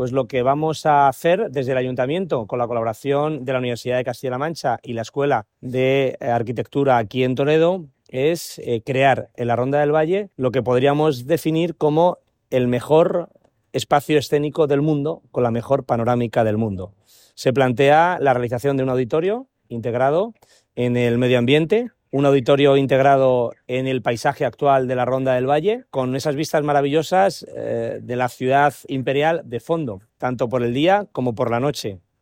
Pues lo que vamos a hacer desde el Ayuntamiento, con la colaboración de la Universidad de Castilla-La Mancha y la Escuela de Arquitectura aquí en Toledo, es crear en la Ronda del Valle lo que podríamos definir como el mejor espacio escénico del mundo, con la mejor panorámica del mundo. Se plantea la realización de un auditorio integrado en el medio ambiente, un auditorio integrado en el paisaje actual de la Ronda del Valle, con esas vistas maravillosas de la ciudad imperial de fondo, tanto por el día como por la noche.